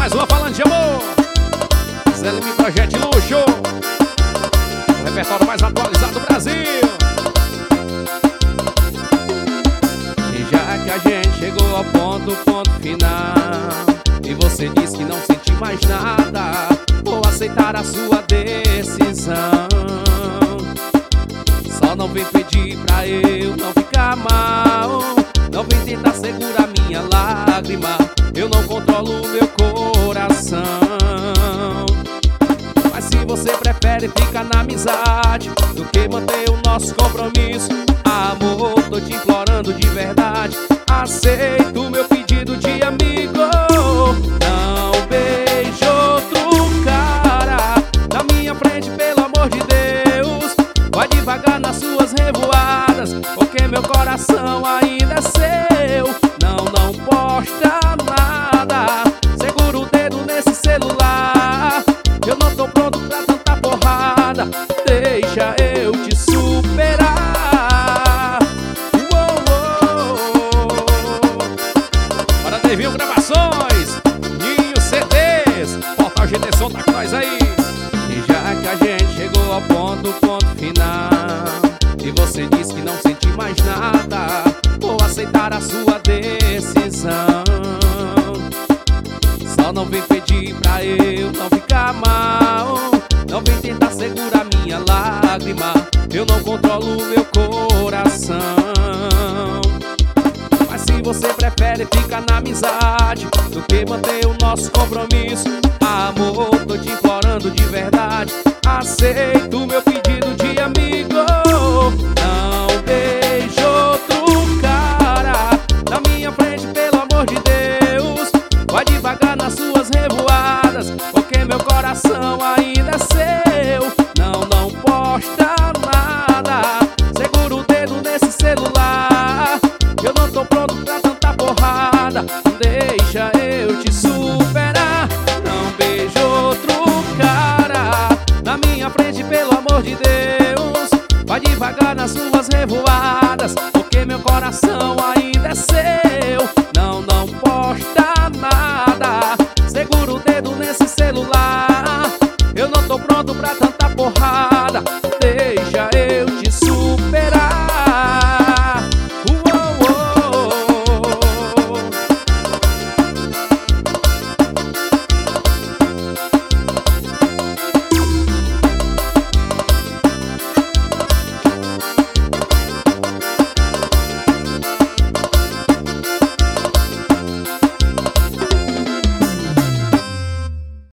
mais uma falando de amor. Zé Lima Projeto de Luxo, o repertório mais atualizado do Brasil. E já que a gente chegou ao ponto final, e você diz que não sente mais nada, vou aceitar a sua decisão. Só não vem pedir pra eu não ficar mal, não vem tentar segurar minha lágrima, eu não controlo o meu coração. Mas se você prefere ficar na amizade do que manter o nosso compromisso, amor, tô te implorando de verdade, aceita o meu pedido de amigo. Não beije outro cara na minha frente, pelo amor de Deus. Vai devagar nas suas revoadas, porque meu coração ainda é seu. Não posta nada, segura o dedo nesse celular, eu não tô pronto pra tanta porrada, deixa eu te superar. Para Devinho Gravações, Ninho CDs, Portal GT Som tá com nós aí. E já que a gente chegou ao ponto final, e você diz que não sente mais nada, vou aceitar a sua decisão. Só não vem pedir pra eu não ficar mal, não vem tentar segurar minha lágrima, eu não controlo o meu coração. Mas se você prefere ficar na amizade do que manter o nosso compromisso, amor, tô te implorando de verdade, aceita o meu pedido de amigo. Não beije outro cara na minha frente, pelo amor de Deus. Vai devagar nas suas revoadas, porque meu coração ainda é seu. Não posta nada, segura o dedo nesse celular, eu não tô pronto pra tanta porrada,